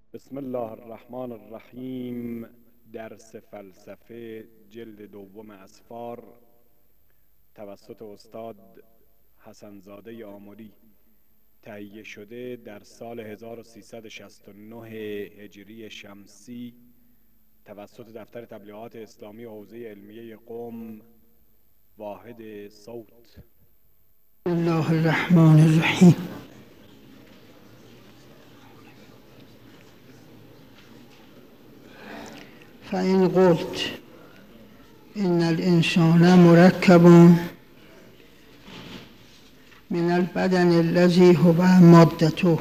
بسم الله الرحمن الرحیم. درس فلسفه جلد دوم اسفار توسط استاد حسنزاده آملی تهیه شده در سال 1369 هجری شمسی توسط دفتر تبلیغات اسلامی حوزه علمیه قم واحد صوت. بسم الله الرحمن الرحیم. فإن قلت إن الإنسان مركب من البدن الذي هو مادته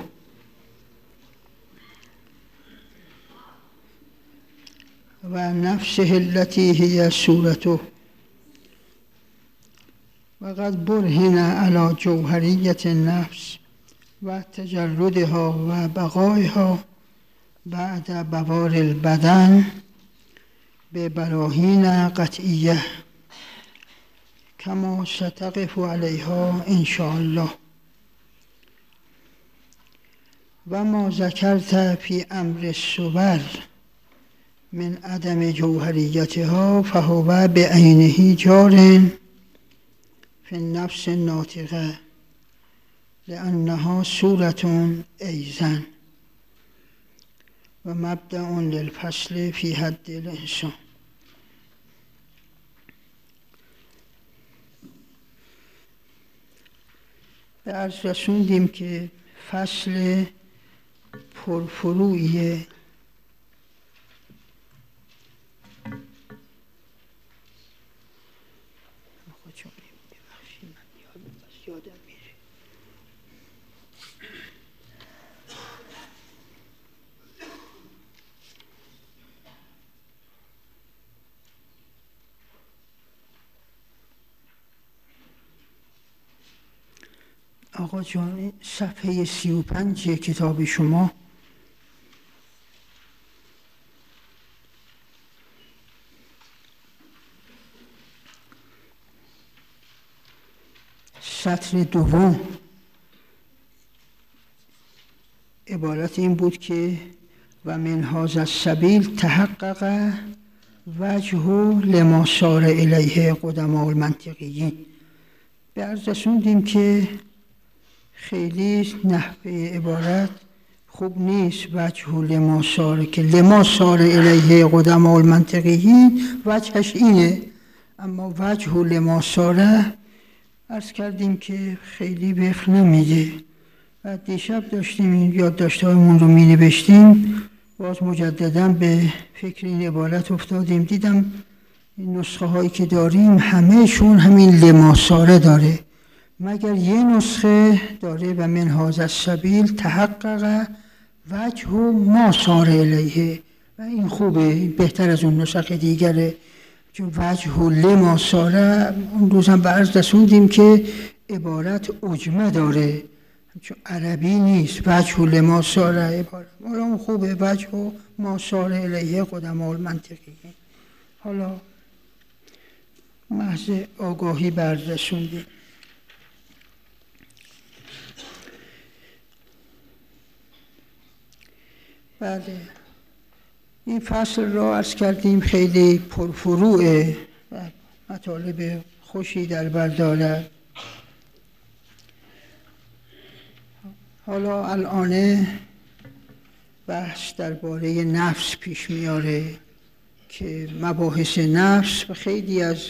و نفسه التي هي صورته وقد برهن على جوهرية النفس و تجردها و بقائها بعد بوار البدن ببراهین قطعیه کما ستقف علیها ان شاء الله. و ما ذکرت فی امر الصور من عدم جوهریتها فهو بعینه جار فی النفس الناطقه لأنها صورة ایضا و مبدأ للفصل فی حد الانسان. به عرض رسوندیم که فصل پرفروعیه آقا جان صفحه 35 کتاب شما سطر دوم عبارت این بود که و من هذا السبیل تحقق وجه لما سار الیه قدماء المنطقیین. به عرض رسوندیم که خیلی نحوه عبارت خوب نیست. وجه لما سار که لما سار الیه قدماء المنطقیین وجهش اینه، اما وجه لما ساره عرض کردیم که خیلی وفق نمیده. و دیشب داشتیم این یادداشت‌هامون رو می نوشتیم، باز مجددا به فکر این عبارت افتادیم، دیدم این نسخه هایی که داریم همهشون همین لما ساره داره، مگر یه نسخه داره و من هذا السبیل تحقق وجه ما سار الیه و این خوبه، بهتر از اون نسخه دیگره، چون وجه لما ساره اون روز هم به عرض رسوندیم که عبارت عجمه داره، چون عربی نیست. وجه لما ساره عبارت حالا اون خوبه، وجه ما سار الیه قدماء المنطقیین. حالا محض آگاهی به عرض رسوندیم. بله، این فصل را عرض کردیم خیلی پرفروعه و مطالب خوشی در بر دارد. حالا الان بحث درباره نفس پیش میاره که مباحث نفس و خیلی از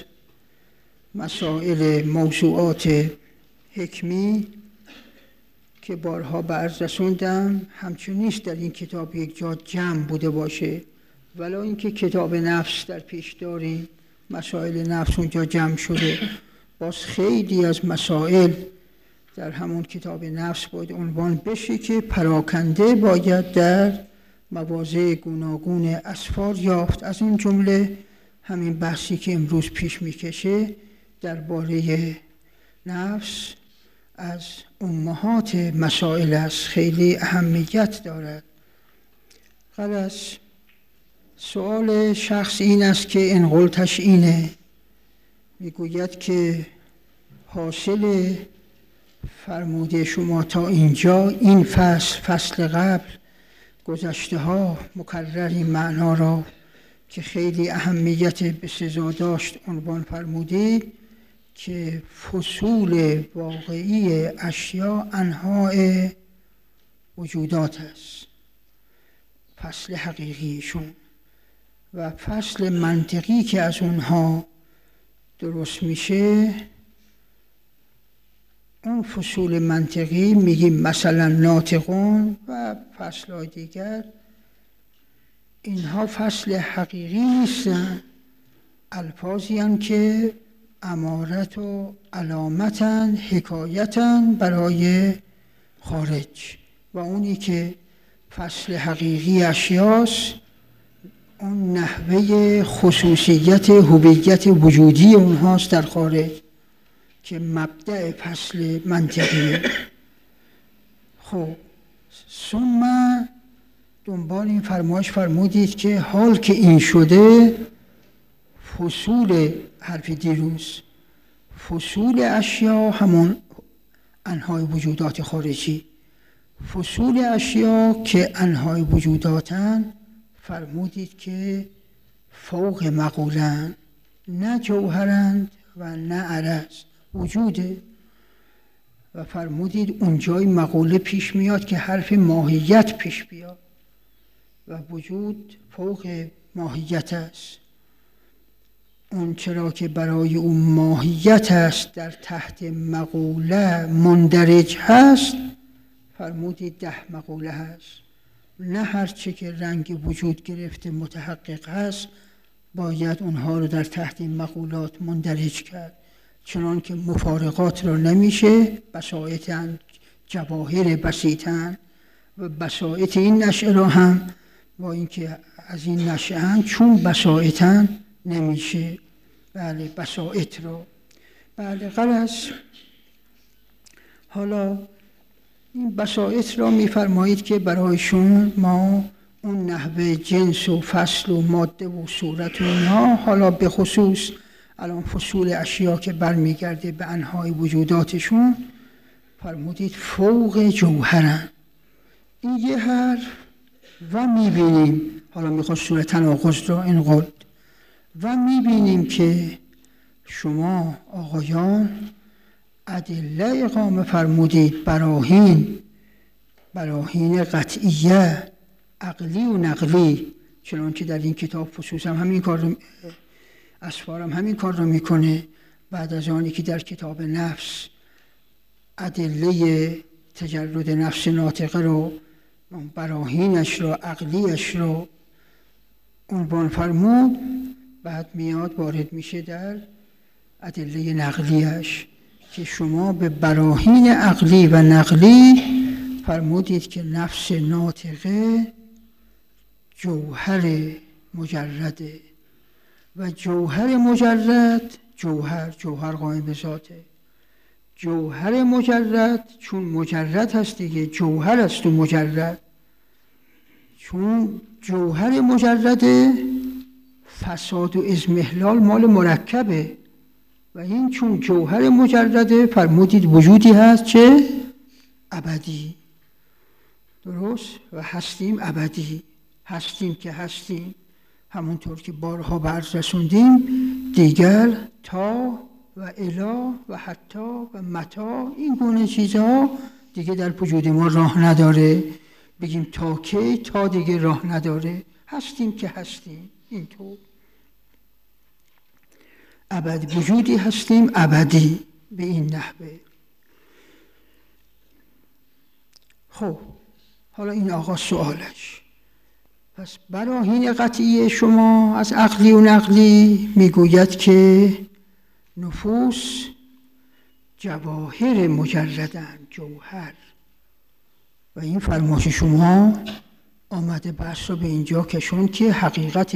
مسائل موضوعات حکمی که بارها به عرض رسوندم همچون نیست در این کتاب یک جا جمع بوده باشه، ولی اینکه کتاب نفس در پیش داریم، مسائل نفس اونجا جمع شده، باز خیلی از مسائل در همون کتاب نفس باید عنوان بشه که پراکنده باید در مواضع گوناگون اسفار یافت. از این جمله همین بحثی که امروز پیش میکشه درباره نفس از امهات مسائل است، خیلی اهمیت دارد. غرض سؤال شخص این است که ان قلتش اینه، میگوید که حاصل فرموده شما تا اینجا این فصل قبل گذشته ها مکرر این معنا را که خیلی اهمیت به سزا داشت عنوان فرمودید که فصول واقعی اشیا انواع وجودات است، فصل حقیقیشون، و فصل منطقی که از اونها درست میشه، اون فصول منطقی میگیم مثلا ناطقون و فصل‌های دیگر، اینها فصل حقیقی نیستن، الفاظی هستند که امارت و علامتن، حکایتن برای خارج، و اونی که فصل حقیقی اشیاست اون نحوه خصوصیت هویت وجودی اونهاست در خارج که مبدأ فصل منطقیه. خب ثم دنبال این فرمایش فرمودید که حال که این شده، فصول حرف دیروز، فصول اشیا همون انواع وجودات خارجی، فصول اشیا که انواع وجوداتن، فرمودید که فوق مقولن، نه جوهرند و نه عرض، وجوده. و فرمودید اونجای مقوله پیش میاد که حرف ماهیت پیش بیاد و وجود فوق ماهیت است. اون چرا که برای اون ماهیت است در تحت مقوله مندرج هست، فرمودید 10 مقوله هست، نه هر چه که رنگ وجود گرفته متحقق هست باید اونها رو در تحت این مقولات مندرج کرد، چنان که مفارقات را نمیشه، بساطن جواهر بسیطن، و بساط این نشعه را هم با اینکه از این نشعه هم چون بساطن نمیشه. بله بساط را، بله غرض. حالا این بساط را میفرمایید که برایشون ما اون نحوه جنس و فصل و ماده و صورت و اینها، حالا به خصوص الان فصول اشیا که برمیگرده به انواع وجوداتشون، فرمودید فوق جوهرن. این یه حرف و میبینیم، حالا میخواد صورت تناقض را این قول، و میبینیم که شما آقایان ادله اقامه فرمودید، براهین قطعیه عقلی و نقلی، چنانکه در این کتاب خصوصا همین کار رو، اسفارم همین کار رو میکنه. بعد از آنی که در کتاب نفس ادله تجرد نفس ناطقه رو، براهینش رو، عقلیش رو عنوان فرمود، بعد میاد وارد میشه در ادله نقلیش که شما به براهین عقلی و نقلی فرمودید که نفس ناطقه جوهر مجرده، و جوهر مجرد، جوهر قائم به ذاته، جوهر مجرد چون مجرد هست دیگه، جوهر است و مجرد، چون جوهر مجرده فساد و اضمحلال مال مرکبه، و این چون جوهر مجرده فرمودید وجودی هست چه؟ ابدی. درست؟ و هستیم ابدی، هستیم که هستیم، همونطور که بارها به عرض رسوندیم دیگر، تا و الی و حتی و متا، این گونه چیزها دیگه در وجود ما راه نداره. بگیم تا کی، تا دیگه راه نداره، هستیم که هستیم، اینطور ابد وجودی هستیم ابدی به این نحوه. خب حالا این آقا سوالش، پس براهین قطعی شما از عقلی و نقلی میگوید که نفوس جواهر مجردن، جوهر، و این فرمایش شما آمده بحث رو به اینجا کشون که حقیقت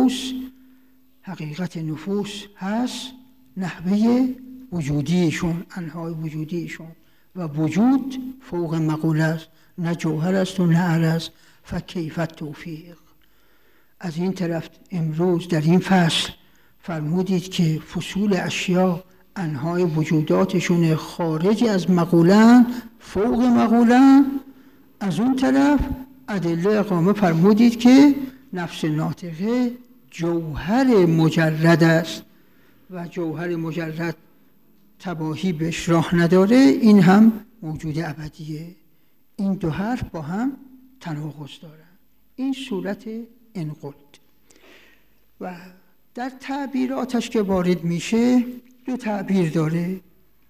نفوس هست نحوه وجودیشون، انواع وجودیشون، و وجود فوق مقوله است، نه جوهر است و نه عرض. فکیف التوفیق. از این طرف امروز در این فصل فرمودید که فصول اشیا انواع وجوداتشون خارج از مقوله، فوق مقوله، از اون طرف ادله اقامه فرمودید که نفس ناطقه جوهر مجرد است و جوهر مجرد تباهی بهش راه نداره، این هم موجود ابدیه. این دو حرف با هم تناقض دارن. این صورت انقلت. و در تعبیراتش که وارد میشه دو تعبیر داره.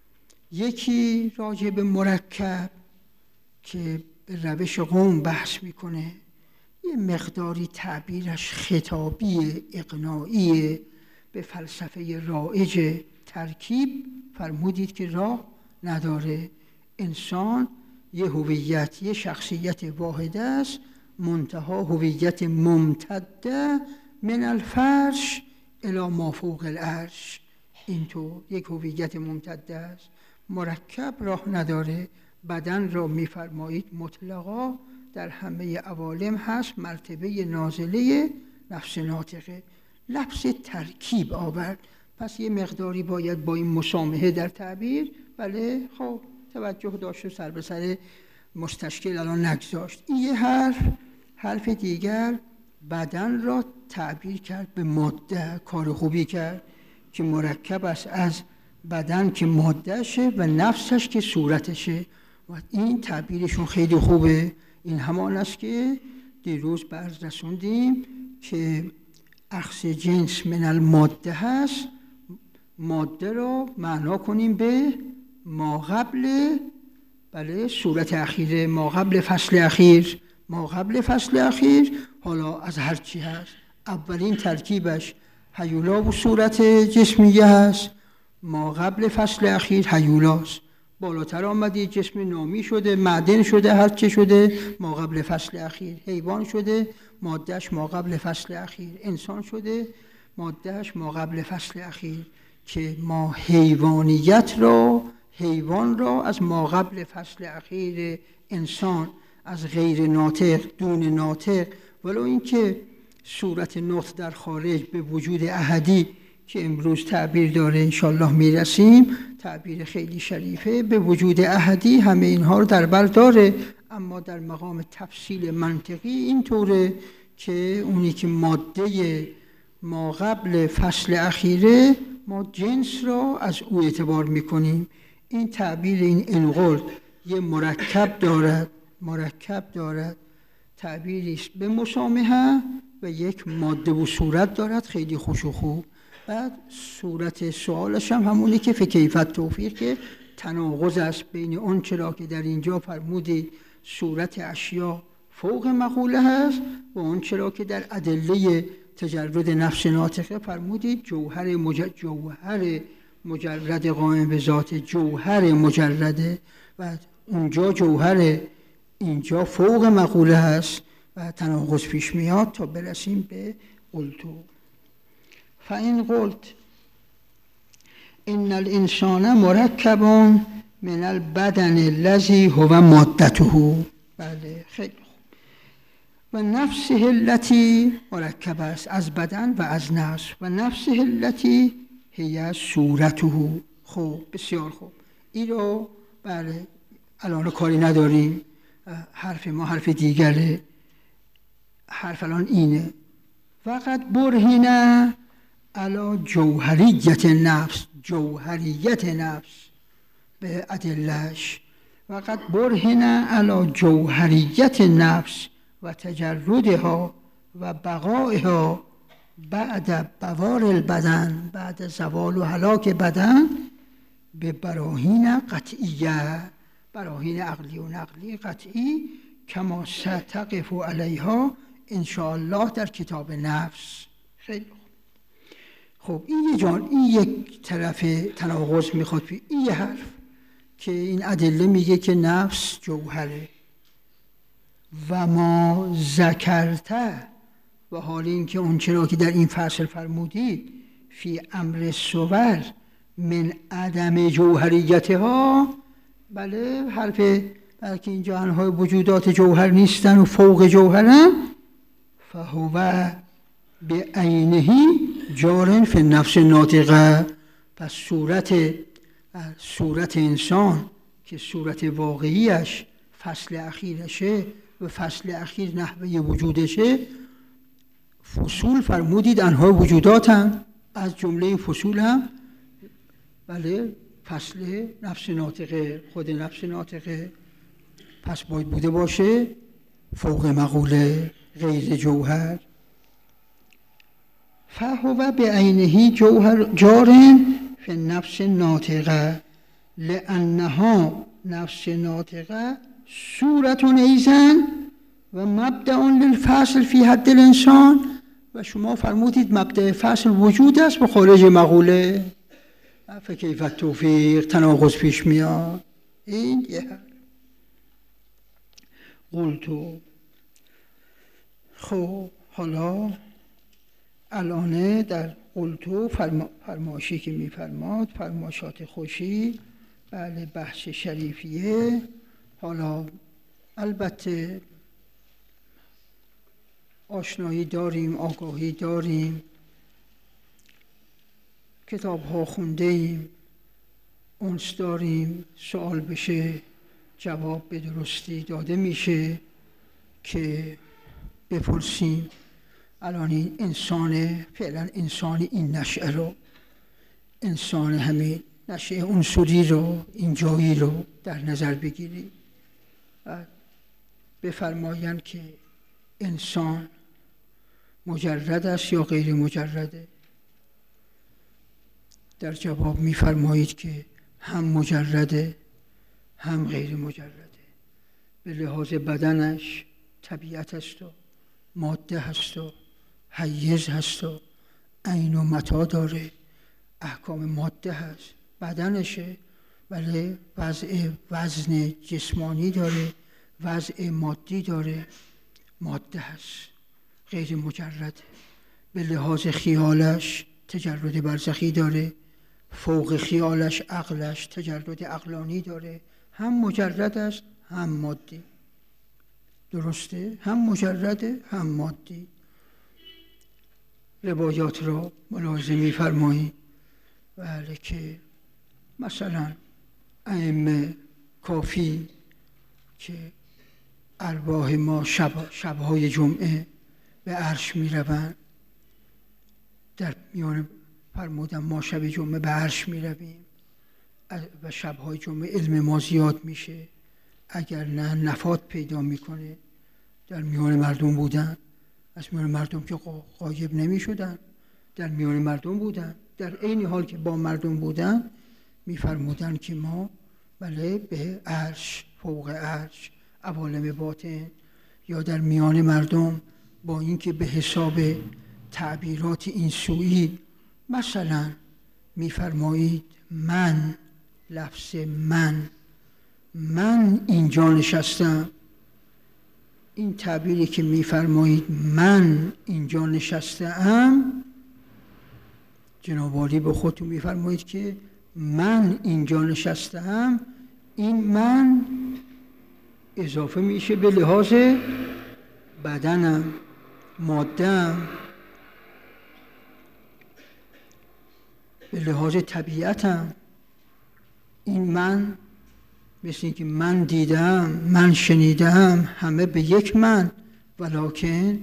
یکی راجع به مرکب که به روش قوم بحث میکنه، یه مقداری تعبیرش خطابی اقناعی به فلسفه رائج ترکیب فرمودید که راه نداره. انسان یه هویت، یه شخصیت واحده است، منتها هویت ممتده من الفرش الی ما فوق العرش. اینطور یک هویت ممتده است. مرکب راه نداره. بدن را میفرمایید مطلقا در همه عوالم هست، مرتبه نازله نفس ناطقه. لفظ ترکیب آورد، پس یه مقداری باید با این مسامحه در تعبیر، بله خب توجه داشت و سر به سر مستشکل الان نگذاشت. این یه حرف دیگر بدن را تعبیر کرد به ماده، کار خوبی کرد که مرکب است از بدن که مادهشه و نفسش که صورتشه. و این تعبیرشون خیلی خوبه. این همان است که دیروز برز رسوندیم که اخذ جنس من الماده هست. ماده را معنا کنیم به ما قبل، بله صورت اخیره، ما قبل فصل اخیر. ما قبل فصل اخیر حالا از هر چی هست. اولین ترکیبش هیولا و صورت جسمیه هست. ما قبل فصل اخیر هیولاست. بالاتر آمدی جسم نامی شده، معدن شده، هر چه شده ما قبل فصل اخیر. حیوان شده، مادهش ما قبل فصل اخیر. انسان شده، مادهش ما قبل فصل اخیر. که ما حیوان را از ما قبل فصل اخیر انسان، از غیر ناطق دون ناطق، ولو اینکه صورت نطق در خارج به وجود احدی که امروز تعبیر داره انشالله میرسیم، تعبیر خیلی شریفه، به وجود احدی همه اینها رو در بر داره. اما در مقام تفصیل منطقی اینطوره که اونی که ماده ما قبل فصل اخیره ما جنس را از او اعتبار میکنیم. این تعبیر این انقلت یه مرکب دارد تعبیری است به مسامحه و یک ماده و صورت دارد خیلی خوش و خوب. بعد صورت سوالش هم همونی که فکیفت توفیق، که تناقض است بین اون چرا که در اینجا فرمودید صورت اشیا فوق مقوله هست و اون چرا که در ادله تجرد نفس ناطقه فرمودید جوهر مجرد قائم به ذات، جوهر مجرده و اونجا جوهر، اینجا فوق مقوله هست و تناقض پیش میاد تا برسیم به قلتو. فإن قلت ان الانسان مرکب من البدن الذی هو مادته، بله خیلی خوب، و نفسه التي مرکب است از بدن و از نفس، و نفسه التي هي صورته. خوب، بسیار خوب. این رو بله الان کاری نداریم، حرف ما حرف دیگره. حرف الان اینه فقط برهنه علی جوهریت نفس به ادلش، فقط برهنه علی جوهریت نفس و تجردها و بقائها بعد بوار البدن، بعد زوال و هلاک بدن، به براهین قطعیه، براهین عقلی و نقلی قطعی، کما ستقف علیها انشاءالله در کتاب نفس. خیلی خوب. این یک طرف تناقض میخواد. این یه حرف که این ادله میگه که نفس جوهره و ما ذکرته، و حال این که اون چرا که در این فصل فرمودید فی امر صور من عدم جوهریتها، بله حرف بلکه این جهانهای وجودات جوهر نیستن و فوق جوهرن، فهو به عینه جارن فی نفس ناطقه. پس صورت انسان که صورت واقعیش فصل اخیرشه و فصل اخیر نحوه وجودشه، فصول فرمودید انواع وجوداتن. از جمله این فصول هم بله فصل نفس ناطقه، خود نفس ناطقه، پس باید بوده باشه فوق مقوله غیر جوهر. فهو بعینه جوهر جار فی النفس ناطقه لانها نفس ناطقه صورت ایزن و مبدأ للفصل فی حد الانسان. و شما فرمودید مبدأ فصل وجود است به خارج مقوله. فکیف التوفیق، تناقض پیش میاد. این یه حل. قلتو. خب حالا الان در قلتو فرمایشی که میفرماد، فرمایشات خوشی، بله بحث شریفیه. حالا البته آشنایی داریم، آگاهی داریم، کتاب ها خونده ایم، اونس داریم، سوال بشه جواب به درستی داده میشه که بپرسیم. الان این انسان، فعلا انسان این نشأه رو، انسان همین نشأه عنصری رو، این جایی رو در نظر بگیریم و بفرمایند که انسان مجرد است یا غیر مجرده. در جواب میفرمایید که هم مجرده هم غیر مجرده. به لحاظ بدنش طبیعت است و ماده هست و حیز هست و عین و متا داره، احکام ماده هست، بدنشه، ولی وزن جسمانی داره، وضع مادی داره، ماده هست، غیر مجرده. به لحاظ خیالش تجرد برزخی داره، فوق خیالش عقلش تجرد عقلانی داره، هم مجرد است هم مادی. درسته؟ هم مجرده هم مادی. روایات را ملاحظه می‌فرمایید بله که مثلا ائمه کافی که ارواح ما شب‌های جمعه به عرش می‌روند، در میان فرمودن ما شب جمعه به عرش می‌رویم و شب‌های جمعه علم ما زیاد میشه، اگر نه نفات پیدا میکنه. در میان مردم بودن، از میان مردم که غایب نمیشدن، در میان مردم بودن، در عین حال که با مردم بودن میفرمودن که ما بله به عرش، فوق عرش، عوالم باطن، یا در میان مردم با اینکه به حساب تعبیرات این سویی مثلا میفرمایید من، لفظ من اینجا نشستم، این تعبیری که میفرمایید من اینجا نشستم، جناب عالی به خودتون میفرمایید که من اینجا نشستم، این من اضافه میشه به لحاظ بدنم، ماده‌ام، به لحاظ طبیعتم. این من مثل اینکه من دیدم، من شنیدم، همه به یک من، ولکن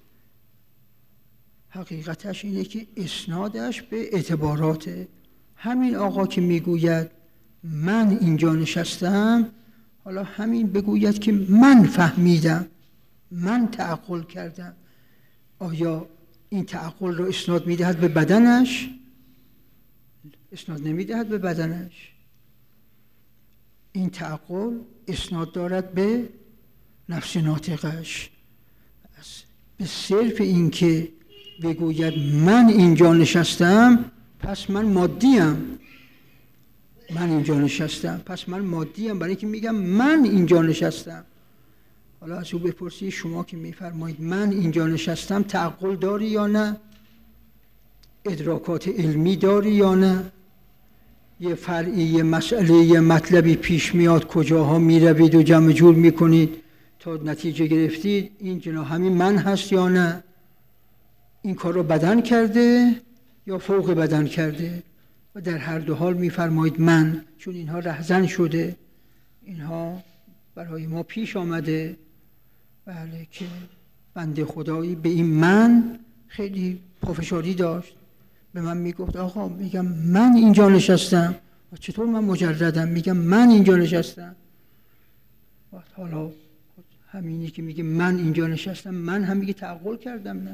حقیقتش اینه که اسنادش به اعتبارات همین آقا که میگوید من اینجا نشستم، حالا همین بگوید که من فهمیدم، من تعقل کردم. آیا این تعقل رو اسناد میدهد به بدنش؟ اسناد نمیدهد به بدنش. این تعقل اسناد دارد به نفس ناطقش. به صرف این که بگوید من اینجا نشستم پس من مادیم، من اینجا نشستم پس من مادیم، برای اینکه میگم من اینجا نشستم. حالا از او بپرسید شما که میفرمایید من اینجا نشستم، تعقل داری یا نه؟ ادراکات علمی داری یا نه؟ یه فرعی، یه مسئله، یه مطلبی پیش میاد، کجاها میروید و جمع جور میکنید تا نتیجه گرفتید این جنا همین من هست یا نه؟ این کار رو بدن کرده یا فوق بدن کرده؟ و در هر دو حال میفرمایید من، چون اینها رهزن شده، اینها برای ما پیش آمده بله که بنده خدایی به این من خیلی پافشاری داشت، به من میگفت آقا، میگم من اینجا نشستم، چطور من مجردم؟ میگم من اینجا نشستم. حالا همینی که میگه من اینجا نشستم، من هم میگه تعقل کردم؟ نه.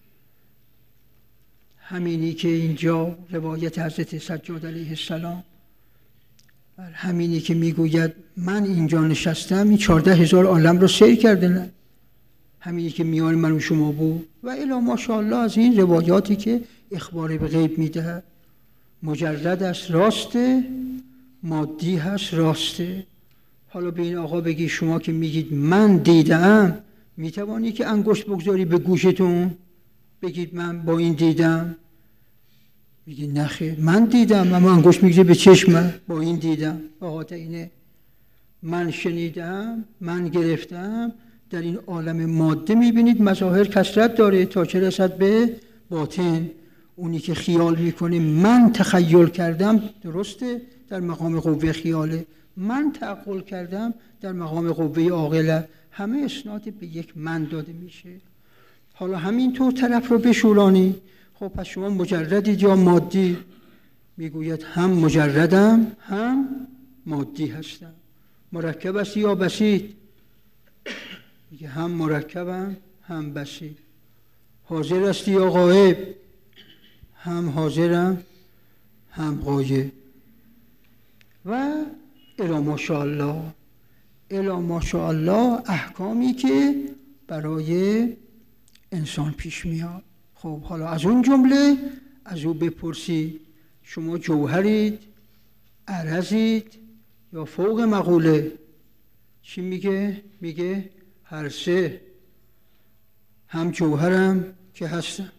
همینی که اینجا روایت حضرت سجاد علیه السلام، همینی که میگوید من اینجا نشستم، این 14,000 عالم رو سیر کرده. نه. همینی که میان من و شما بود و الی ماشاءالله از این روایاتی که اخبار به غیب میده، مجرد است، راسته، مادی هست، راسته. حالا به این آقا بگی شما که میگید من دیدم، میتوانی که انگشت بگذاری به گوشتون بگید من با این دیدم؟ میگی نخیر، من دیدم، اما انگشت میگذاری به چشم با این دیدم. آقا اینه من شنیدم، من گرفتم. در این عالم ماده میبینید مظاهر کثرت داره تا چه رسد به باطن. اونی که خیال میکنه من تخیل کردم، درسته، در مقام قوه خیاله. من تعقل کردم، در مقام قوه عاقله. همه اسناد به یک من داده میشه. حالا همینطور طرف رو بشورانی. خب پس شما مجردید یا مادی؟ میگوید هم مجردم هم مادی هستم. مرکب است یا بسیط؟ میگه هم مرکبم هم بسیط. حاضر است یا غایب؟ هم حاضرم هم غایب. و الی ماشاءالله، الی ماشاءالله احکامی که برای انسان پیش میاد. خب حالا از اون جمله از او بپرسی شما جوهرید، عرضید یا فوق مقوله؟ چی میگه؟ میگه هر سه. هم جوهرم که هستم،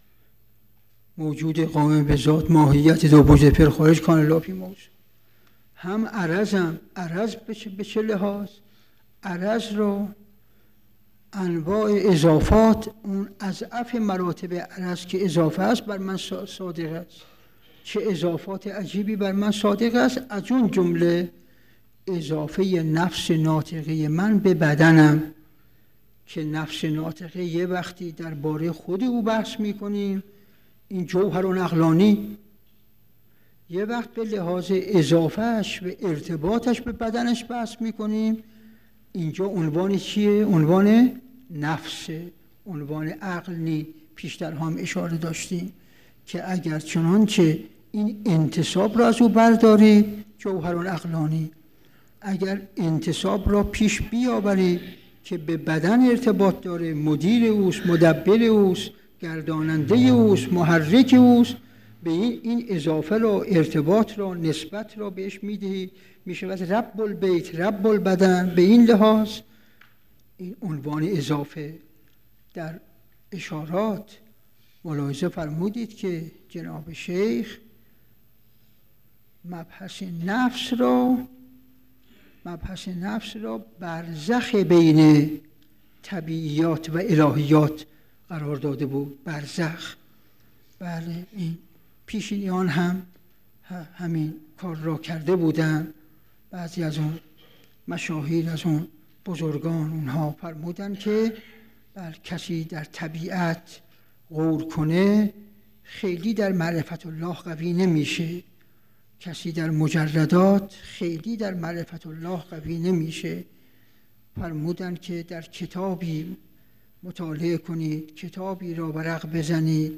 موجود قائم به ذات، ماهیت دو بوجه پر خارج کان لاپی موز. هم عرضم. عرض به چه لحاظ؟ عرض رو انواع اضافات، اون اضعف مراتب عرض که اضافه است بر من صادق است. چه اضافات عجیبی بر من صادق است. از اون جمله اضافه نفس ناطقه من به بدنم، که نفس ناطقه یه وقتی درباره خود او بحث میکنیم، این جوهر و عقلانی، یه وقت به لحاظ اضافهش و ارتباطش به بدنش بحث میکنیم. اینجا عنوان چیه؟ عنوان نفسه، عنوان عقل نی. پیشتر هم اشاره داشتیم که اگر چنانچه این انتصاب را از او برداری، جوهر العقلانی، اگر انتصاب را پیش بیاوری که به بدن ارتباط داره، مدیر اوست، مدبر اوست، گرداننده اوست، محرک اوست، به این اضافه را، ارتباط را، نسبت را بهش میدهی، میشود رب البیت، رب البدن. به این لحاظ این عنوان اضافه. در اشارات ملاحظه فرمودید که جناب شیخ مبحث نفس را برزخ بین طبیعیات و الهیات قرار داده بود. برزخ. بله، این پیشینیان هم همین کار را کرده بودن. بعضی از اون مشاهیر، از اون بزرگان، اونها فرمودن که کسی در طبیعت غور کنه خیلی در معرفت الله قوی نمیشه. کسی در مجردات خیلی در معرفت الله قوی نمیشه. فرمودن که در کتابی مطالعه کنید، کتابی را ورق بزنید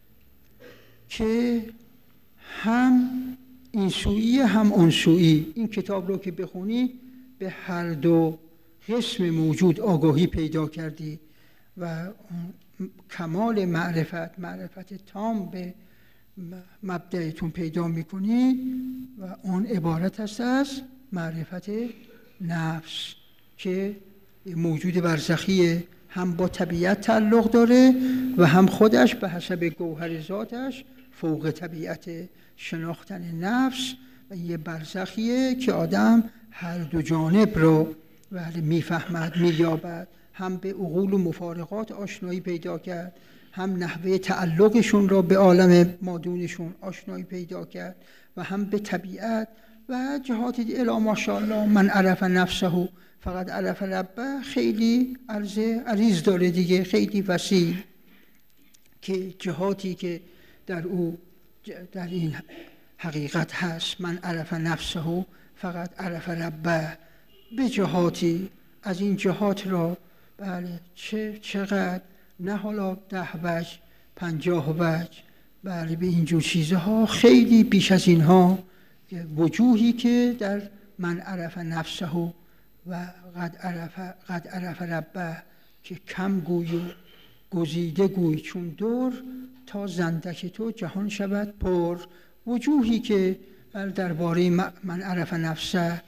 که هم این سویی هم اون سویی. این کتاب رو که بخونی به هر دو قسم موجود آگاهی پیدا کردی و کمال معرفت تام به مبدأتون پیدا میکنی و اون عبارت است از معرفت نفس که موجود برزخیه، هم با طبیعت تعلق داره و هم خودش به حسب گوهر ذاتش فوق طبیعت. شناختن نفس و یه برزخیه که آدم هر دو جانب رو میفهمد، مییابد. هم به عقول و مفارقات آشنایی پیدا کرد، هم نحوه تعلقشون را به عالم مادونشون آشنایی پیدا کرد و هم به طبیعت و جهاتی الا ماشاءالله من عرف نفسه فقط عرف ربه خیلی عریض داره دیگه، خیلی وسیع، که جهاتی که در این حقیقت هست من عرف نفسه فقط عرف ربه، به جهاتی از این جهات را بله چقدر، نه حالا 10 وجه 50 وجه، بله به اینجور چیزها خیلی بیش از اینها وجوهی که در من عرف نفسه و قد عرف ربه که کم گوی و گزیده گوی چون دور تا زندک تو جهان شود پر، وجوهی که درباره من عرف نفسه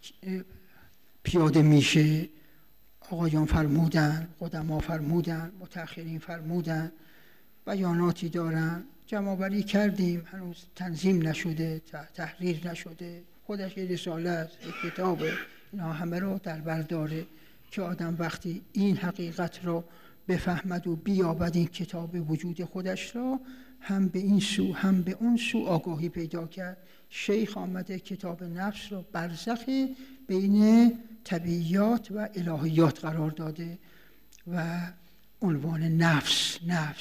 پیاده میشه. آقایان فرمودن، قدما فرمودن، متأخرین فرمودن، بیاناتی دارن، جمع‌آوری کردیم، هنوز تنظیم نشده، تحریر نشده، خودش یه رساله است، یه کتابه، اینا همه رو در بر داره که آدم وقتی این حقیقت رو بفهمد و بیابد این کتاب وجود خودش را، هم به این سو هم به اون سو آگاهی پیدا کرد. شیخ آمده کتاب نفس رو برزخ بین طبیعیات و الهیات قرار داده و عنوان نفس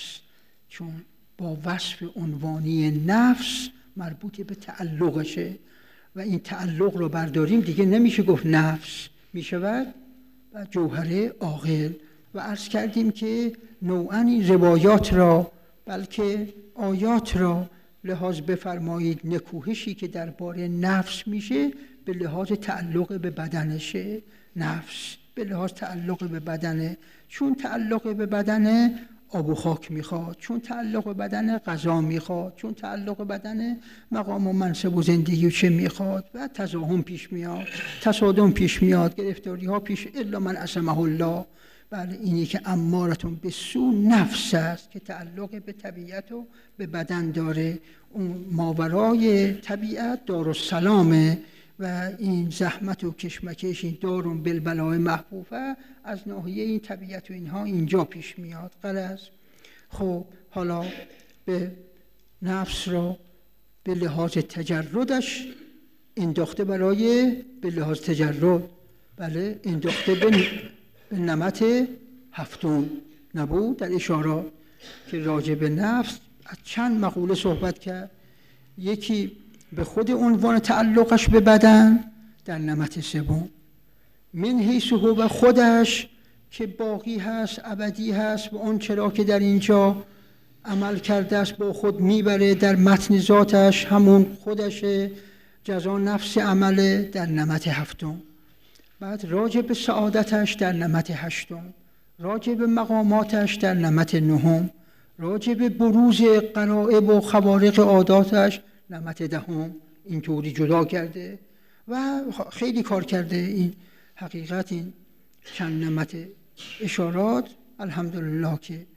چون با وصف عنوانی نفس مربوط به تعلقشه و این تعلق رو برداریم دیگه نمیشه گفت نفس، میشود و جوهر عاقل. و عرض کردیم که نوعاً این روایات را بلکه آیات را لحاظ بفرمایید، نکوهشی که درباره نفس میشه به لحاظ تعلق به بدنشه، نفس به لحاظ تعلق به بدنه، چون تعلق به بدنه آب و خاک میخواد، چون تعلق به بدن غذا میخواد، چون تعلق به بدن مقام و منصب و زندگی و چه میخواد و تزاحم پیش میاد، تصادم پیش میاد، گرفتاری ها پیش، الا من عصمه الله. بله اینی که امارتون به سو نفس است که تعلق به طبیعت و به بدن داره، اون ماورای طبیعت دارالسلامه و این زحمت و کشمکش این دارون بالبلای محفوفه از ناحیه این طبیعت و اینها اینجا پیش میاد. غرض خب حالا به نفس را به لحاظ تجردش انداخته، به لحاظ تجرد بله انداخته به نمط هفتم نبود در اشارات که راجع به نفس از چند مقوله صحبت کرد. یکی به خود عنوان تعلقش به بدن در نمط سوم، من حیث هو خودش که باقی هست، ابدی هست و اون چرا که در اینجا عمل کرده است با خود میبره در متن ذاتش، همون خودشه، جزا نفس عمله در نمط هفتم. بعد راجع به سعادتش در نمط هشتم، راجع به مقاماتش در نمط نهم، راجع به بروز غرائب و خوارق عاداتش نمط دهم. اینطوری جدا کرده و خیلی کار کرده. این حقیقت این چند نمط اشارات الحمدلله که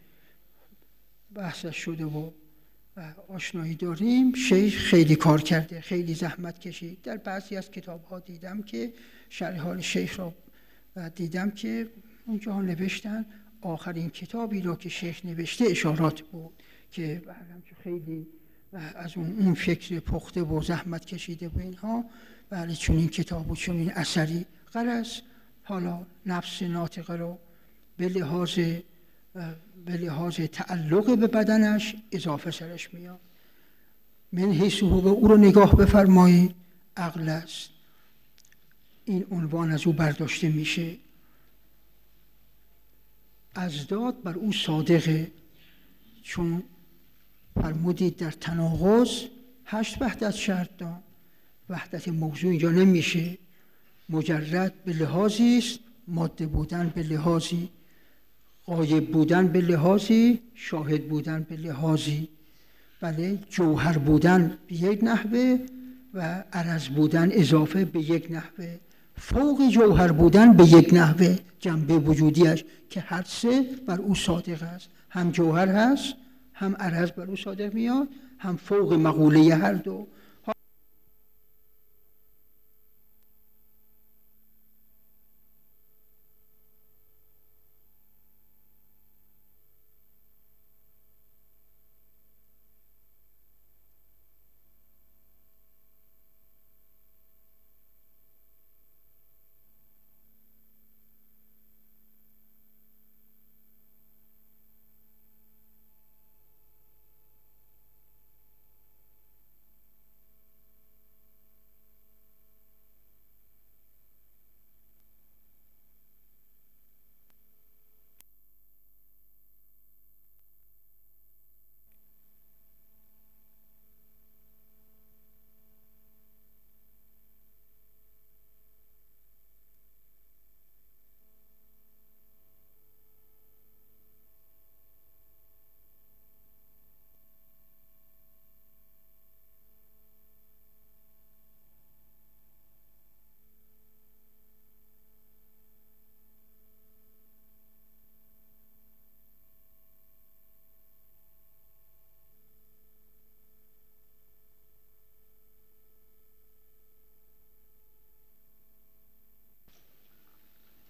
بحثش شده و آشنایی داریم، شیخ خیلی کار کرده، خیلی زحمت کشید. در بعضی از کتاب ها دیدم که شرح حال شیخ را دیدم که اونجا نوشتن آخرین کتابی را که شیخ نوشته اشارات بود که خیلی از اون فکر پخته و زحمت کشیده و اینها، بله چون این کتاب و چون این اثری. غرض حالا نفس ناطقه رو به لحاظ تعلق به بدنش اضافه سرش میاد. من حیث هو او رو نگاه بفرمایید، عقل است، این عنوان از او برداشته میشه. ازداد بر او صادقه، چون فرمودید در تناقض 8 وحدت شرط داد، وحدت موضوع اینجا نمیشه، مجرد به لحاظی است، ماده بودن به لحاظی، غایب بودن به لحاظی، شاهد بودن به لحاظی، بله جوهر بودن به یک نحوه و عرض بودن اضافه به یک نحوه، فوق جوهر بودن به یک نحوه، جنبه وجودیش که هر سه بر او صادق است، هم جوهر هست، هم عرض بر او صادق میاد، هم فوق مقوله هر دو.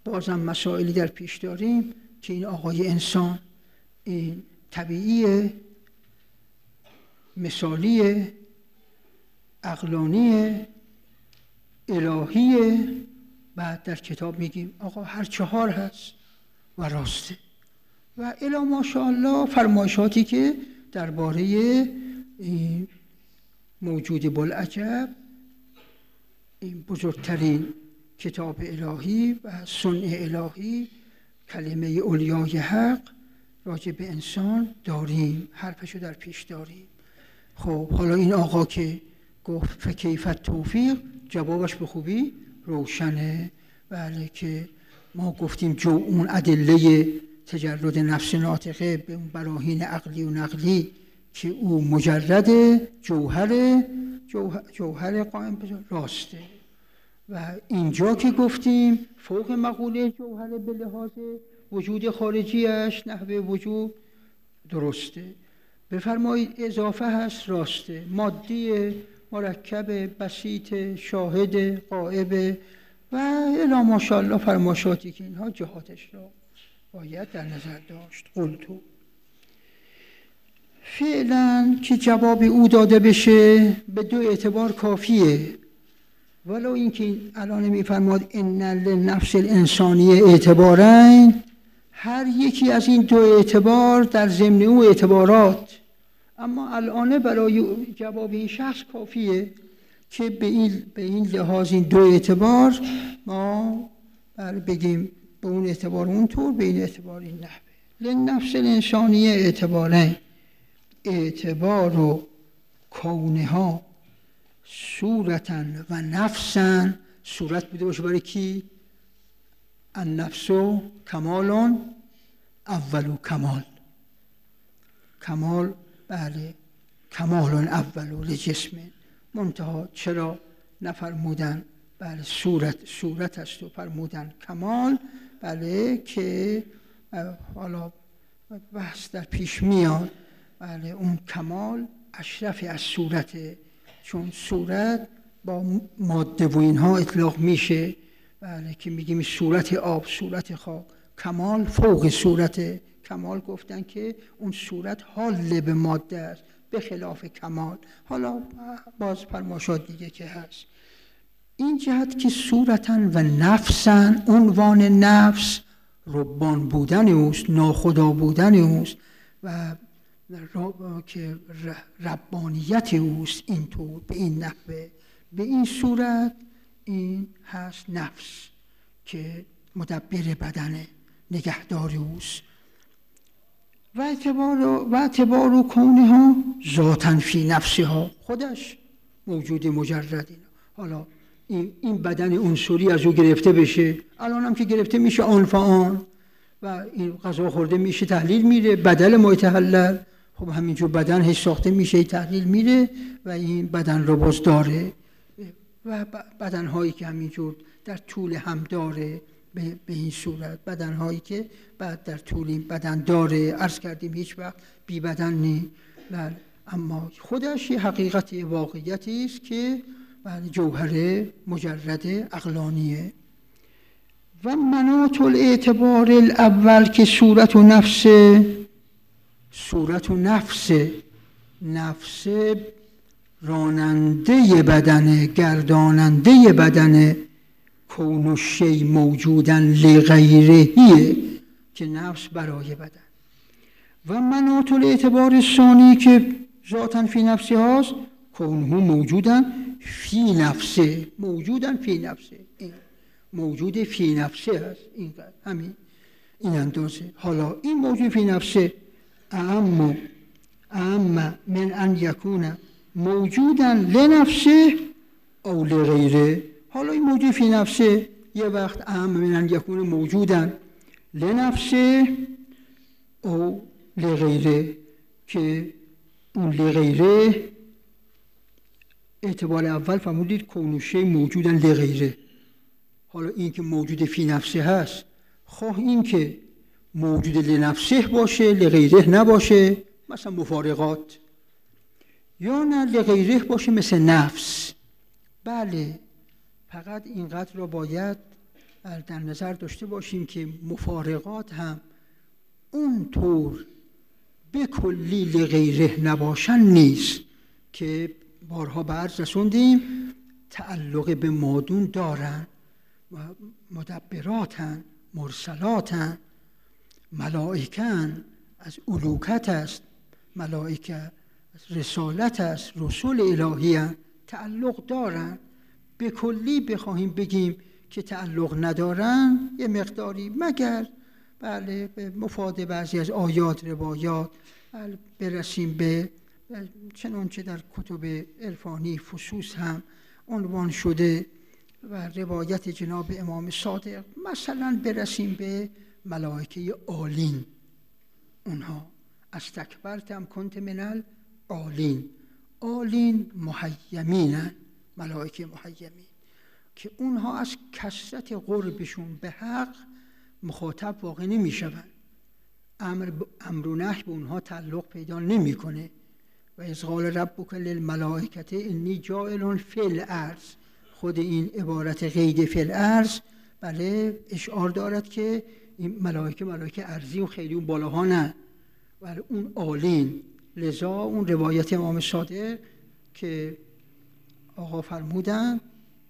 بازم مسائلی در پیش داریم که این آقای انسان این طبیعیه، مثالیه، عقلانیه، الهیه. بعد در کتاب میگیم آقا هر چهار هست و راسته. و الی ماشاءالله فرمایشاتی که درباره موجود بوالعجب، این بزرگترین کتاب الهی و صنع الهی، کلمه اولیای حق، راجع به انسان داریم، حرفشو در پیش داریم. خب حالا این آقا که گفت فکیف توفیق، جوابش به خوبی روشنه. بله که ما گفتیم اون ادله تجرد نفس ناطقه به اون براهین عقلی و نقلی که او مجرد جوهر قائم به راسته. و اینجا که گفتیم فوق مقوله جوهر به لحاظ وجود خارجیش نحوه وجود درسته. بفرمایید اضافه هست راسته، مادی، مرکب، بسیط، شاهد، غائب و الی ماشاءالله فرمایشاتی که اینها جهاتش را باید در نظر داشت. قلتو فعلا که جواب او داده بشه به دو اعتبار کافیه، ولو اینکه الان میفرماد ان للنفس الانسانیه اعتبارین، هر یکی از این دو اعتبار در ضمن او اعتبارات، اما الان برای جواب این شخص کافیه که به این لحاظ این دو اعتبار ما بگیم به اون اعتبار اونطور، به این اعتبار این نحوه. للنفس الانسانیه اعتبارین، اعتبار و کونها صورتاً و نفساً. صورت بوده باشه برای کی؟ النفس کمال اول کمال، کمال بله کمال اول لجسم، منتها چرا نفرمودن بله صورت است و فرمودن کمال؟ بله که حالا بحث در پیش میاد. بله اون کمال اشرف از صورته، چون صورت با ماده و اینها اطلاق میشه. بله که میگیم صورت آب، صورت خاک. کمال فوق صورت. کمال گفتن که اون صورت حال به ماده است به خلاف کمال. حالا باز فرمایشات دیگه که هست این جهت که صورتن و نفسن، عنوان نفس ربان بودن اوست، ناخدا بودن اوست و که ربانیت اوست. اینطور به این نحوه به این صورت این هست نفس که مدبر بدنه، نگهدار اوست. و اعتبار و کونها ذاتاً فی نفسها، خودش موجود مجردی. حالا این بدن عنصری از او گرفته بشه، الان هم که گرفته میشه آن فآن و این غذا خورده میشه تحلیل میره، بدل ما یتحلل. خب همینجور بدن هیچ ساخته میشه تحلیل میره و این بدن رو باز داره و بدنهایی که همینجور در طول هم داره به این صورت، بدنهایی که بعد در طول این بدن داره. عرض کردیم هیچ وقت بی بدن نی، اما خودش یه حقیقت واقعیتی است که جوهر مجرد عقلانیه. و مناط الاعتبار الاول که صورت و نفس راننده بدن، گرداننده بدن، کون الشیء موجودن لغیرهیه که نفس برای بدن. و مناط الاعتبار ثانی که ذاتاً فی نفسی هاست، کونه موجودن فی نفسه، موجودن فی نفسه، موجود فی نفسه هست. همین این اندازه. حالا این موجود فی نفسه اعم من ان یکون موجودن لنفسه او لغیره. حالا این موجود فی نفسه یه وقت اعم من ان یکون موجودن لنفسه او لغیره، که اون لغیره اعتبار اول فرمودید کون الشیء موجودن لغیره. حالا این که موجود فی نفسه هست، خواه این که موجود لنفسه باشه لغیره نباشه، مثلا مفارقات، یا نه لغیره باشه مثل نفس. بله فقط اینقدر را باید در نظر داشته باشیم که مفارقات هم اونطور به کلی لغیره نباشن نیست که بارها به عرض رسوندیم تعلق به مادون دارن و مدبراتن، مرسلاتن، ملائکن، از الوهیت است، ملائکه از رسالت است، رسول الهی هستند، تعلق دارن. به کلی بخواهیم بگیم که تعلق ندارن یه مقداری، مگر بله به مفاد بعضی از آیات روایات برسیم به چنانچه در کتب عرفانی فصوص هم عنوان شده و روایت جناب امام صادق، مثلا برسیم به ملائکه عالین. اونها استکبرتم کنت من العالین، عالین محیمینن، ملائکه محیمین، که اونها از کثرت قربشون به حق مخاطب واقع نمی شوند. امر و نهی به اونها تعلق پیدا نمی کنه. و اذ قال ربک للملائکة انی جاعل فی الارض، خود این عبارت قید فی الارض بله اشعار دارد که این ملائکه ارضی و خیلی اون بالاها نه، ولی اون عالین. لذا اون روایت امام صادق که آقا فرمودن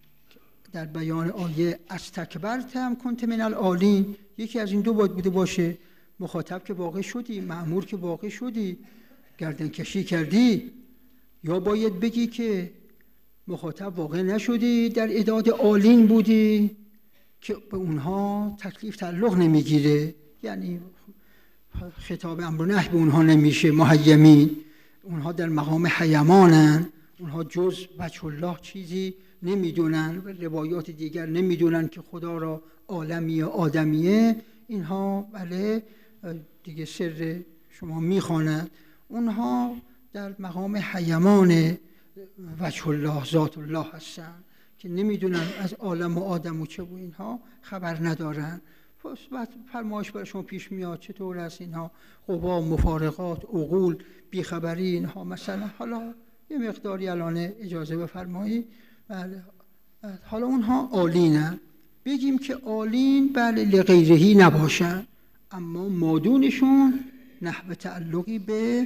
در بیان آیه استکبرتم کنت من العالین، یکی از این دو باید بوده باشه: مخاطب که واقع شدی، مأمور که واقع شدی، گردن کشی کردی، یا باید بگی که مخاطب واقع نشدی، در اعداد عالین بودی که به اونها تکلیف تعلق نمیگیره، یعنی خطاب امر و نهی به اونها نمیشه. محیمین، اونها در مقام حیمانن، اونها جز وجه الله چیزی نمیدونن و روایات دیگر نمیدونن که خدا را عالمی آدمیه. اینها بله دیگه سر شما میخوانند، اونها در مقام حیمان وجه الله ذات الله هستن که نمیدونن از عالم و آدم و چه و اینها خبر ندارن. بعد فرمایش برای شما پیش میاد چطور است اینها قوا، مفارقات، عقول، بیخبری اینها. مثلا حالا یه مقداری الان اجازه بفرمایید، بله حالا اونها عالینن، بگیم که عالین بله لغیرهی نباشن، اما مادونشون نحو تعلقی به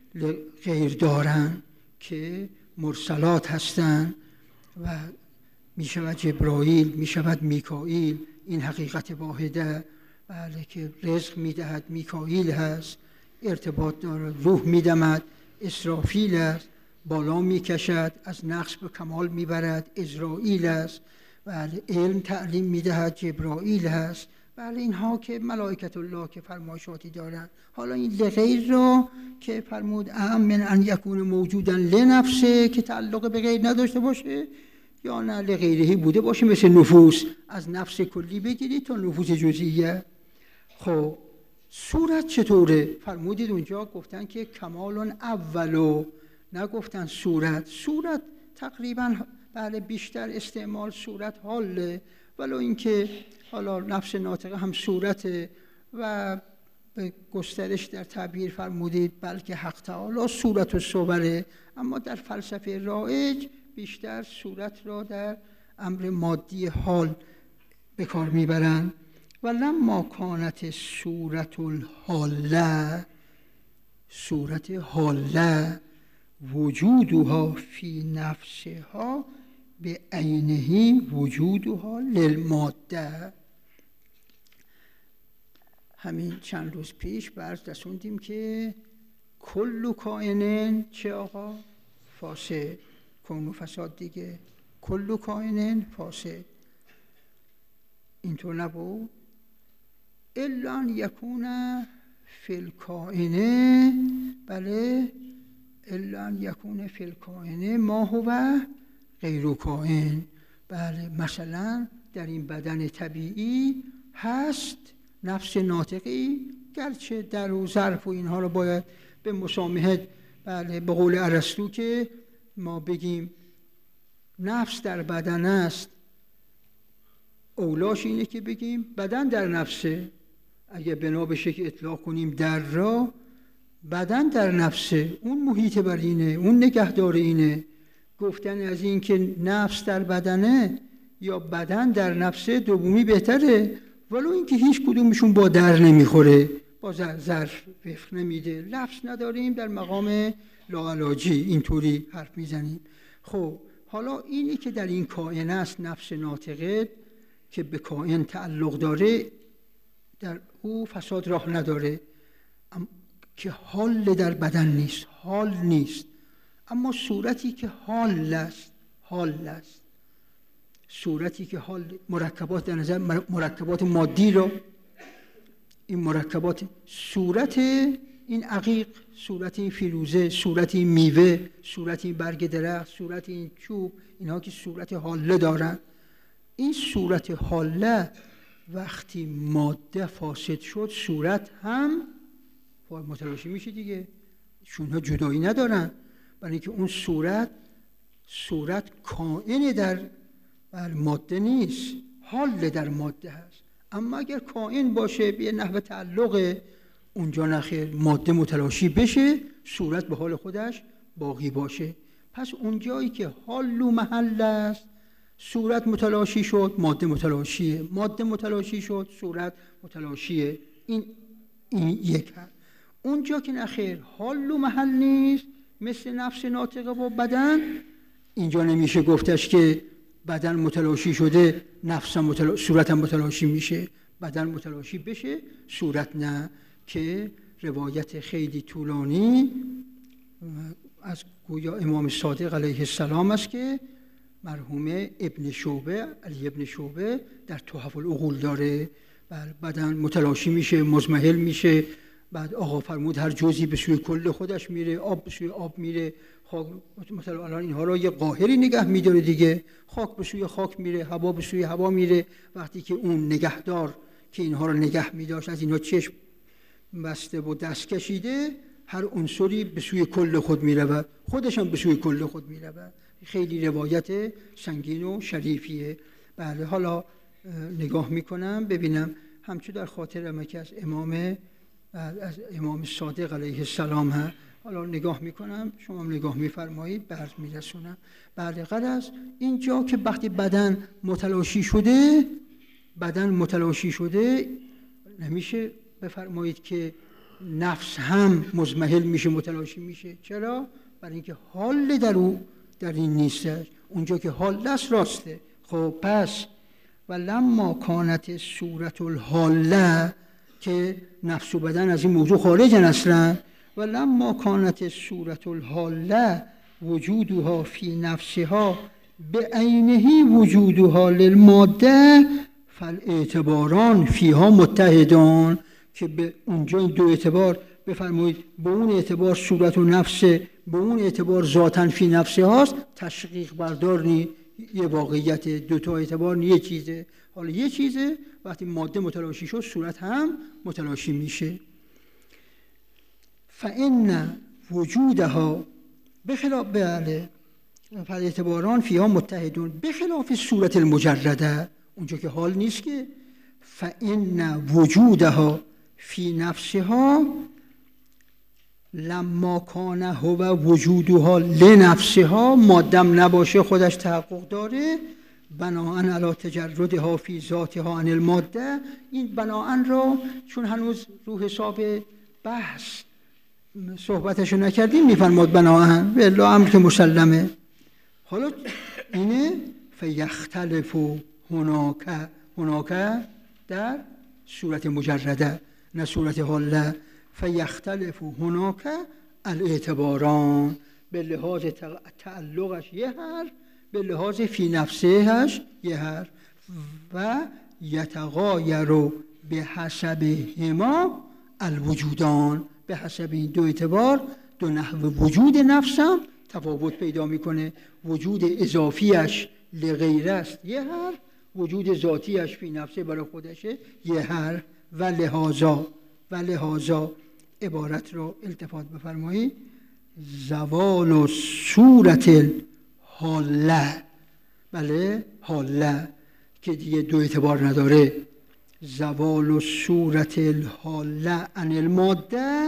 غیر دارن که مرسلات هستن و می شود جبرائیل، می شود میکائیل. این حقیقت واحده بله که رزق می دهد میکائیل هست، ارتباط دارد، روح می دمد اسرافیل است، بالا می کشد از نقص به کمال می برد عزرائیل است، بله علم تعلیم می دهد جبرائیل هست. بله اینها که ملائکت الله که فرمایشاتی دارن. حالا این لغیر رو که فرمود من ان یکون موجودا لنفسه که تعلق به غیر نداشته باشه، یا نه لغیرهی بوده باشه، مثل نفوس از نفس کلی بگیرید تا نفوس جزئیه. خب صورت چطوره؟ فرمودید اونجا گفتن که کمال اولو، نگفتن صورت. صورت تقریبا بله بیشتر استعمال صورت حاله، ولو اینکه حالا نفس ناطقه هم صورته و به گسترش در تعبیر فرمودید بلکه حق تعالی صورت و صوره، اما در فلسفه رایج بیشتر صورت را در امر مادی حال به کار میبرند. و لما کانت صورت الحاله، صورت حاله وجودها فی نفسها به عینه وجودها للماده. همین چند روز پیش برز رسوندیم که کل کائنن چه آقا؟ فاسد، کون و فساد دیگه. کل کائنن فاسد، اینطور نبود؟ الا ان یکون فی الکائنه، بله الا ان یکون فی الکائنه ما هو غیر کائن. بله مثلا در این بدن طبیعی هست نفس ناطقی، گرچه در و ظرف و اینها رو باید به مسامحت بله به قول ارسطو که ما بگیم نفس در بدن است، اولاش اینه که بگیم بدن در نفسه. اگه بنا بشه که اطلاق کنیم در را، بدن در نفسه، اون محیط بر اینه، اون نگهدار اینه. گفتن از این که نفس در بدنه یا بدن در نفس دومی بهتره، ولو اینکه هیچ کدومشون با در نمیخوره، با ظرف وفق نمیده، لفظ نداریم، در مقام لاعلاجی اینطوری حرف میزنیم. خب حالا اینی که در این کائن است، نفس ناطقه که به کائن تعلق داره، در او فساد راه نداره، که حال در بدن نیست، حال نیست، اما صورتی که حال است، حال است، صورتی که حال، مرکبات در نظر مرکبات مادی رو، این مرکبات، صورت این عقیق، صورت این فیروزه، صورت این میوه، صورت این برگ درخت، صورت این چوب، اینها که صورت حاله دارن، این صورت حاله وقتی ماده فاسد شد صورت هم متلاشی میشه دیگه، چونها جدایی ندارن، برای اینکه اون صورت کائن در ماده نیست، حال در ماده هست. اما اگر کائن باشه به نحو تعلق، اونجا نخیر، ماده متلاشی بشه، صورت به حال خودش باقی باشه. پس اونجایی که حال محل است، صورت متلاشی شد، ماده متلاشیه، ماده متلاشی شد، صورت متلاشیه. این یک هست. اونجا که نخیر حال محل نیست، مثل نفس ناطقه و بدن، اینجا نمیشه گفتش که بدن متلاشی شده، صورت هم متلاشی میشه، بدن متلاشی بشه، صورت نه، که روایت خیلی طولانی از گویا امام صادق علیه السلام است که مرحوم ابن شعبه، علی ابن شعبه در تحف العقول داره. بدن متلاشی میشه، مزمحل میشه، بعد آقا فرمود هر جزئی به سوی کل خودش میره، آب به سوی آب میره، خاک مثلا الان اینها را یه قاهری نگه میداره دیگه، خاک به سوی خاک میره، هوا به سوی هوا میره. وقتی که اون نگهدار که اینها را نگه میداشت از اینها چشم بسته و دست کشیده، هر عنصری به سوی کل خود میرود، خودش هم به سوی کل خود میرود. خیلی روایت سنگین و شریفیه. بله، حالا نگاه میکنم ببینم همچون در خاطرم که از امام صادق علیه السلام ها، حالا نگاه میکنم، شما هم نگاه میفرمایید، برز میرسونم. بله، غرض اینجا که وقتی بدن متلاشی شده، نمیشه بفرمایید که نفس هم مزمحل میشه، متلاشی میشه. چرا؟ برای اینکه حال در این نیستش. اونجا که حال است راسته. خب پس و لما کانت صورت الحاله، که نفس و بدن از این موضوع خارجن اصلا، و لما کانت صورت الحاله وجودها فی نفسها به عینه وجودها للماده فالاعتباران فیها متحدان، که به اونجا این دو اعتبار بفرمایید، به اون اعتبار صورت و نفس، به اون اعتبار ذاتاً فی نفسه هاست، تشقیق بردار نی، یه واقعیت، دوتا اعتبار نی، یه چیزه. حالا یه چیزه، وقتی ماده متلاشی شد صورت هم متلاشی میشه. فإن وجودها بخلاف فالاعتباران فیها متحدون بخلاف صورت المجرده، اونجا که حال نیست که. فإن وجودها فی نفسها لما کان هو وجودها لنفسها، مادم نباشه خودش تحقق داره، بناءً علی تجردها فی ذاتها عن الماده. این بناءً را چون هنوز رو حساب بحث صحبتشو نکردیم میفرماد بناءً، والله امر که مسلمه. حالا اینه فیختلف هناک در صورت مجرده، نه صورت حاله. فیختلف هناک الاعتباران، به لحاظ تعلقش یه حرف، به لحاظ فی نفسهش یه حرف. و یتغایر به حسب هما الوجودان، به حسب این دو اعتبار دو نحو وجود نفسم تفاوت پیدا میکنه. وجود اضافیش لغیر است یه حرف، وجود ذاتیش فی نفسه برای خودشه یه حرف. و لحاظا عبارت رو التفات بفرمایید، زوال صورت الحاله، بله حاله که دیگه دو اعتبار نداره، زوال صورت الحاله عن الماده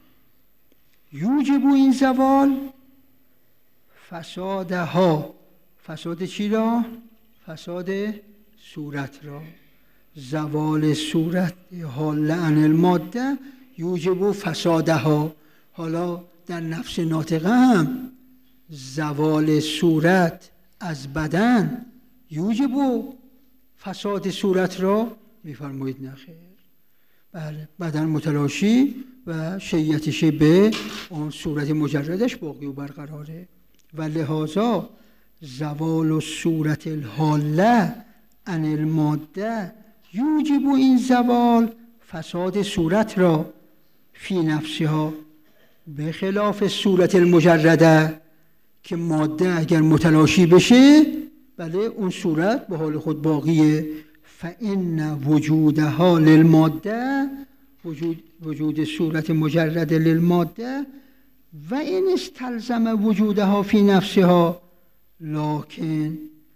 یوجب این زوال فسادها. فساد چی را؟ فساد صورت را. زوال صورت حال عن الماده یوجب فسادها. حالا در نفس ناطقه هم زوال صورت از بدن یوجب فساد صورت را میفرمایید نخیر. بله، بدن متلاشی و شیعتش به اون صورت مجردش باقی و برقراره. و لحاظا زوال صورت الحاله عن الماده یوجب این زوال فساد صورت را فی نفسها، به خلاف صورت المجرده که ماده اگر متلاشی بشه بله اون صورت به حال خود باقیه. فإن وجودها للماده، وجود صورت مجرد للماده و این استلزم وجودها فی نفسها لکن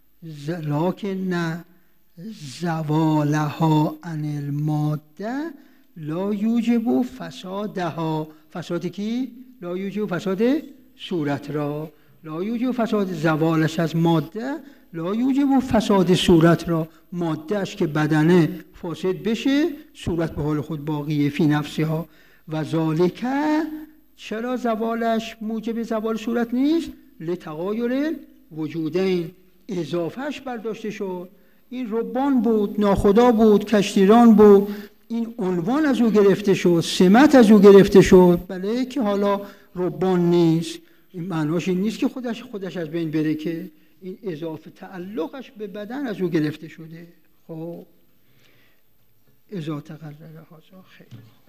نه زوالها عن الماده لا یوجب فسادها. فساد کی؟ لا یوجب فساد صورت را. لا یوجب فساد زوالش از ماده لا یوجب فساد صورت را. مادهش که بدنه فاسد بشه صورت به حال خود باقیه فی نفسها. و ذالک، چرا زوالش موجب زوال صورت نیست؟ لتغایر وجودین، اضافهش برداشته شد. این ربان بود، ناخدا بود، کشتیران بود، این عنوان از او گرفته شد، سمت از او گرفته شد. بله که حالا ربان نیست. این معناش این نیست که خودش از بین بره، که این اضافه تعلقش به بدن از او گرفته شده. خب اذا تقرر هذا خیر.